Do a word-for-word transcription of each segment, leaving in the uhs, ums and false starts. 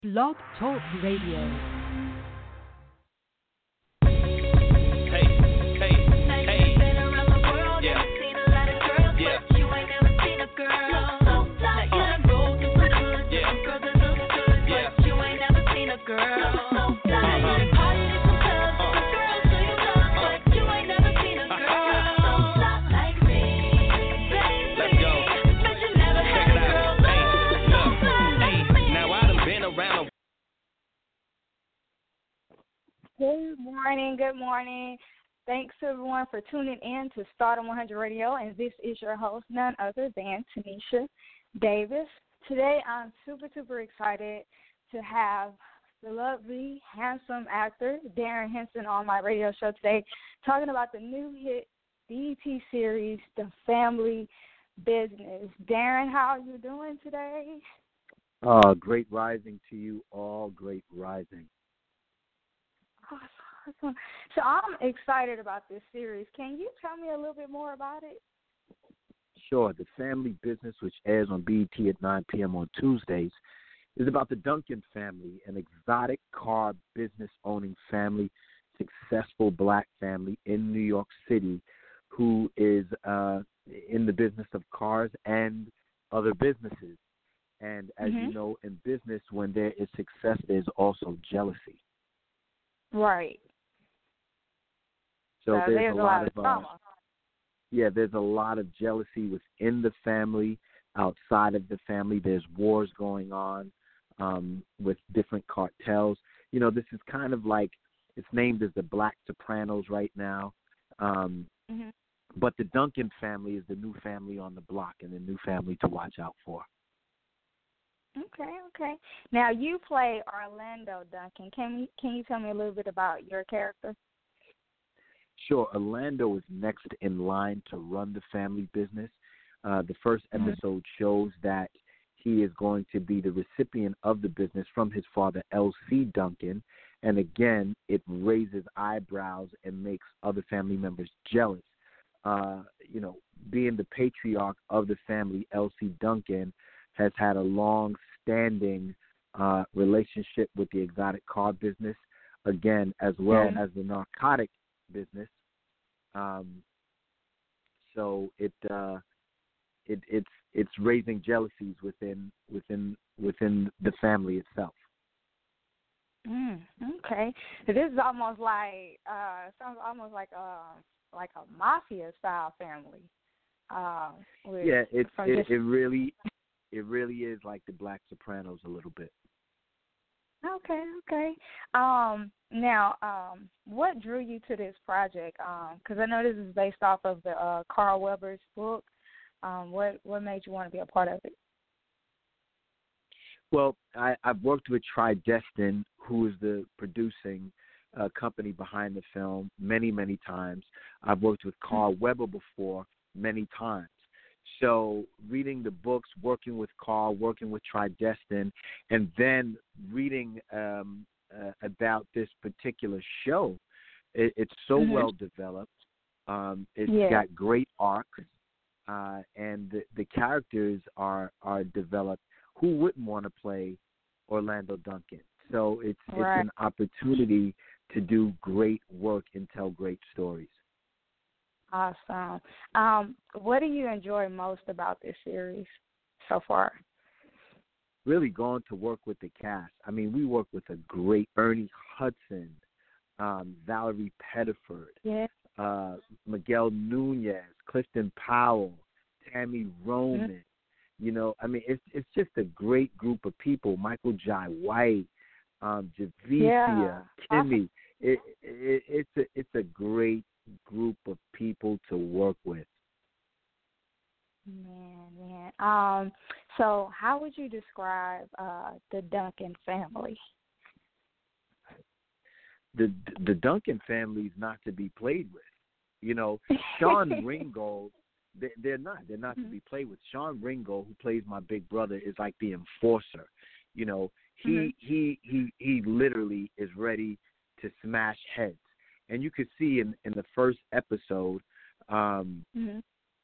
Blog Talk Radio. Hey, hey, hey. Yeah. Yeah. Good morning, good morning. Thanks everyone for tuning in to Stardom one hundred Radio, and this is your host, none other than Tanisha Davis. Today I'm super, super excited to have the lovely, handsome actor Darren Henson on my radio show today, talking about the new hit B E T series, The Family Business. Darren, how are you doing today? Uh, great rising to you all, great rising. Awesome. So I'm excited about this series. Can you tell me a little bit more about it? Sure. The Family Business, which airs on B E T at nine p.m. on Tuesdays, is about the Duncan family, an exotic car business-owning family, successful black family in New York City who is uh, in the business of cars and other businesses. And as mm-hmm. you know, in business, when there is success, there's also jealousy. Right. So, so there's, there's, a a lot, lot of, of uh, yeah, there's a lot of jealousy within the family, outside of the family. There's wars going on um, with different cartels. You know, this is kind of like, it's named as the Black Sopranos right now. Um, mm-hmm. But the Duncan family is the new family on the block and the new family to watch out for. Okay, okay. Now you play Orlando Duncan. Can you can you tell me a little bit about your character? Sure. Orlando is next in line to run the family business. Uh, the first episode mm-hmm. shows that he is going to be the recipient of the business from his father, L C Duncan. And again, it raises eyebrows and makes other family members jealous. Uh, you know, being the patriarch of the family, L C Duncan has had a long-standing uh, relationship with the exotic car business, again, as well yeah. as the narcotic business. Um, so it uh, it it's it's raising jealousies within within within the family itself. Mm, okay, so this is almost like uh, sounds almost like a like a mafia style family. Uh, with, yeah, it it, just... it really. It really is like the Black Sopranos a little bit. Okay, okay. Um, now, um, what drew you to this project? Because um, I know this is based off of the uh, Carl Weber's book. Um, what what made you want to be a part of it? Well, I, I've worked with Tridestin, who is the producing uh, company behind the film, many, many times. I've worked with Carl mm-hmm. Weber before many times. So reading the books, working with Carl, working with Tridestin, and then reading um, uh, about this particular show, it, it's so mm-hmm. well developed. Um, it's yeah. got great arcs, uh, and the, the characters are are developed. Who wouldn't want to play Orlando Duncan? So it's right. it's an opportunity to do great work and tell great stories. Awesome. Um, what do you enjoy most about this series so far? Really going to work with the cast. I mean, we work with a great Ernie Hudson, um, Valerie Pettiford, yeah. uh, Miguel Nunez, Clifton Powell, Tammy Roman. Mm-hmm. You know, I mean, it's it's just a great group of people. Michael Jai White, um, Javicia, yeah. Kimmy. It, it, it's a it's a great group of people to work with. Man, man. Um, so how would you describe uh, the Duncan family? The the Duncan family is not to be played with. You know, Sean Ringo, they, they're not. They're not mm-hmm. to be played with. Sean Ringo, who plays my big brother, is like the enforcer. You know, he mm-hmm. he he he literally is ready to smash heads. And you could see in, in the first episode, um, mm-hmm.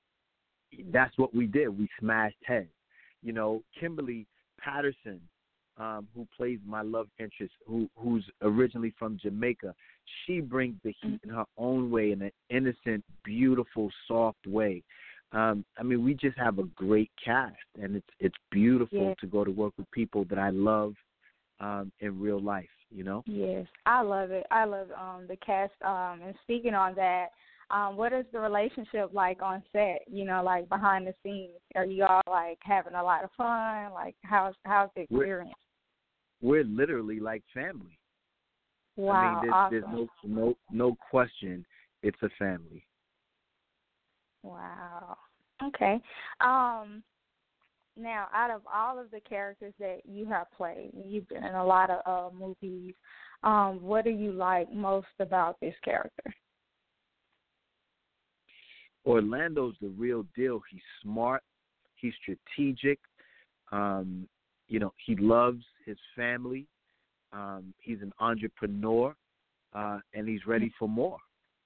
that's what we did. We smashed heads. You know, Kimberly Patterson, um, who plays my love interest, who who's originally from Jamaica, she brings the heat in her own way, in an innocent, beautiful, soft way. Um, I mean, we just have a great cast, and it's it's beautiful yeah. to go to work with people that I love um, in real life. You know? Yes, I love it. I love um, the cast. Um, and speaking on that, um, what is the relationship like on set? You know, like behind the scenes, are you all like having a lot of fun? Like, how's how's the experience? We're, we're literally like family. Wow, I mean, there's, awesome. there's no no no question. It's a family. Wow. Okay. Um, now, out of all of the characters that you have played, you've been in a lot of uh, movies. Um, what do you like most about this character? Orlando's the real deal. He's smart. He's strategic. Um, you know, he loves his family. Um, he's an entrepreneur, uh, and he's ready for more.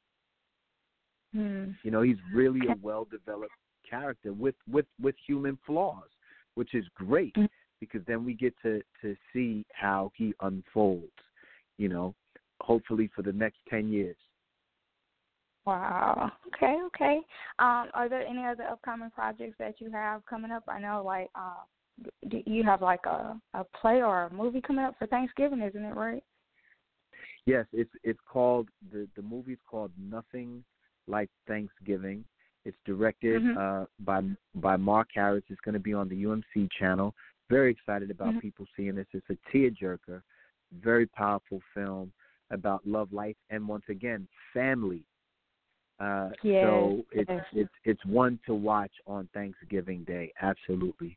Hmm. You know, he's really a well-developed character with, with, with human flaws, which is great because then we get to, to see how he unfolds, you know, hopefully for the next ten years. Wow. Okay, okay. Um, are there any other upcoming projects that you have coming up? I know, like, uh, do you have, like, a, a play or a movie coming up for Thanksgiving, isn't it right? Yes, it's it's called, the, the movie's called Nothing Like Thanksgiving. It's directed mm-hmm. uh, by by Mark Harris. It's going to be on the U M C channel. Very excited about mm-hmm. people seeing this. It's a tearjerker, very powerful film about love, life, and once again, family. Uh, yes, so it's yes. it's it's one to watch on Thanksgiving Day. Absolutely.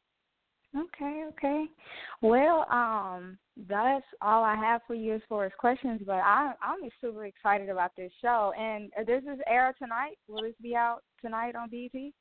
Okay, okay. Well, um, that's all I have for you as far as questions, but I, I'm super excited about this show. And does this air tonight? Will this be out tonight on B E T?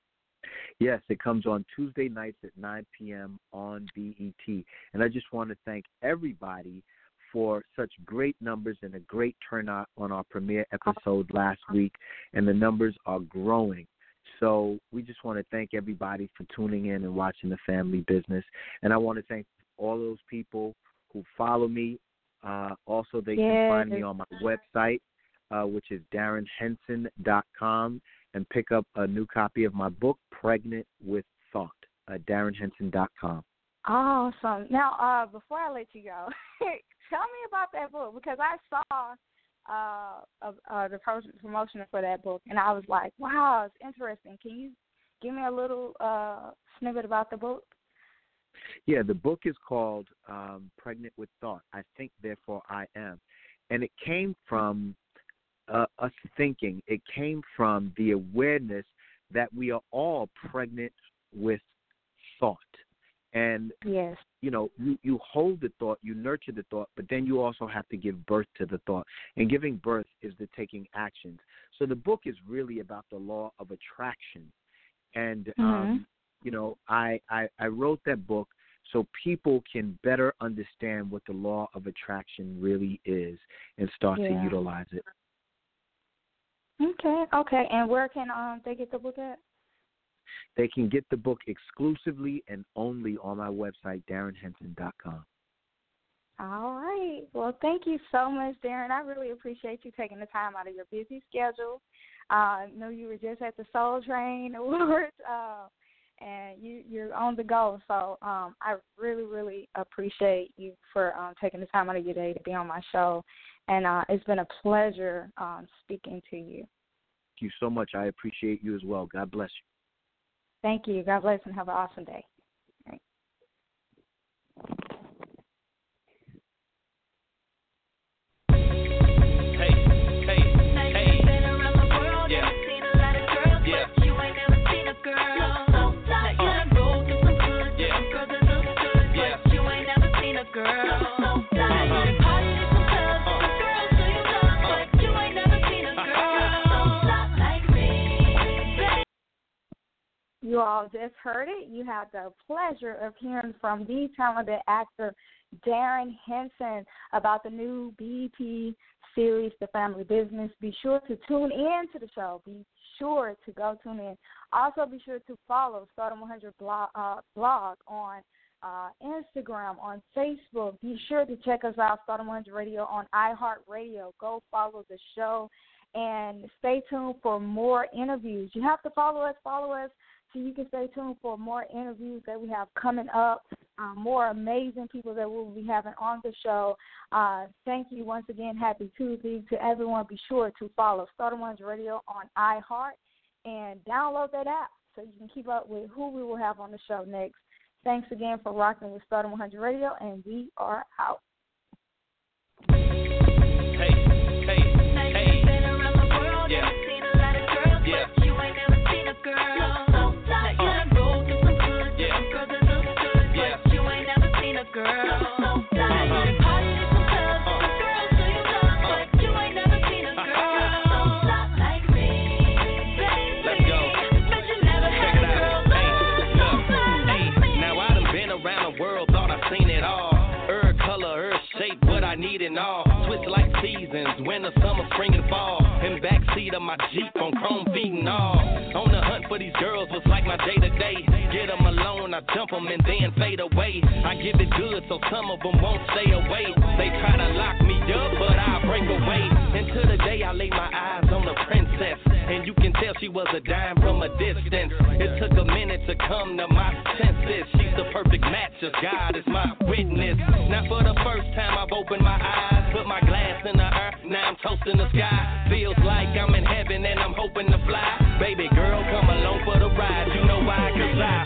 Yes, it comes on Tuesday nights at nine p.m. on B E T. And I just want to thank everybody for such great numbers and a great turnout on our premiere episode last week, and the numbers are growing. So we just want to thank everybody for tuning in and watching The Family Business. And I want to thank all those people who follow me. Uh, also, they yes. can find me on my website, uh, which is darren henson dot com, and pick up a new copy of my book, Pregnant with Thought, at darren henson dot com. Awesome. Now, uh, before I let you go, tell me about that book, because I saw uh, uh, uh, the promotion for that book, and I was like, wow, it's interesting. Can you give me a little uh, snippet about the book? Yeah, the book is called um, Pregnant with Thought, I Think, Therefore I Am. And it came from uh, us thinking. It came from the awareness that we are all pregnant with thought. And, yes. you know, you, you hold the thought, you nurture the thought, but then you also have to give birth to the thought. And giving birth is the taking actions. So the book is really about the law of attraction. And, mm-hmm. um, you know, I, I, I wrote that book so people can better understand what the law of attraction really is and start yeah. to utilize it. Okay, okay. And where can um they get the book at? They can get the book exclusively and only on my website, darren henson dot com. All right. Well, thank you so much, Darren. I really appreciate you taking the time out of your busy schedule. Uh, I know you were just at the Soul Train Awards, uh, and you, you're on the go. So um, I really, really appreciate you for um, taking the time out of your day to be on my show. And uh, it's been a pleasure um, speaking to you. Thank you so much. I appreciate you as well. God bless you. Thank you. God bless and have an awesome day. All right. Hey, hey, hey. Yeah. Yeah. You ain't never seen a girl. Now you done rolled with some good, Yeah. some girls that look good, Yeah. but you ain't never seen a girl. Now you done party with some clubs, some girls who you love, but you ain't never seen a girl like me. You all just heard it. You had the pleasure of hearing from the talented actor Darren Henson about the new B E T series, The Family Business. Be sure to tune in to the show. Be sure to go tune in. Also, be sure to follow Stardom one hundred blog, uh, blog on uh, Instagram, on Facebook. Be sure to check us out, Stardom one hundred Radio, on iHeartRadio. Go follow the show and stay tuned for more interviews. You have to follow us, follow us, so you can stay tuned for more interviews that we have coming up, uh, more amazing people that we'll be having on the show. Uh, thank you once again. Happy Tuesday to everyone. Be sure to follow Stardom one hundred Radio on iHeart and download that app so you can keep up with who we will have on the show next. Thanks again for rocking with Stardom one hundred Radio, and we are out. Hey, hey, hey. Yeah. Yeah. You ain't never seen a girl so fly. You done rolled through some good, Yeah. some girls that look good, Yeah. but you ain't never seen a girl so fly. You done party in some clubs, Uh. some girls who you love, but you ain't never seen a girl so fly like me, baby. Let's go. Bet you never Check had it a girl out. Hey, so look. fly Hey, like me. now I done been around the world, thought I seen it all. Herb color, herb shape, what I need and all. Twist like seasons, winter, summer, spring, and fall. In backseat of my Jeep on chrome feet and all. On the hunt for these girls was like my day to day. Get them alone, I jump them and then fade away. I give it good so some of them won't stay away. They try to lock me up, but I break away. Until the day I lay my eyes on the princess. And you can tell she was a dime from a distance. It took a minute to come to my senses. She's the perfect match, as God is my witness. Now for the first time I've opened my eyes, put my glass in the air, now I'm toasting the sky. Feels like I'm in heaven and I'm hoping to fly. Baby girl, come along for the ride. You know why, cause I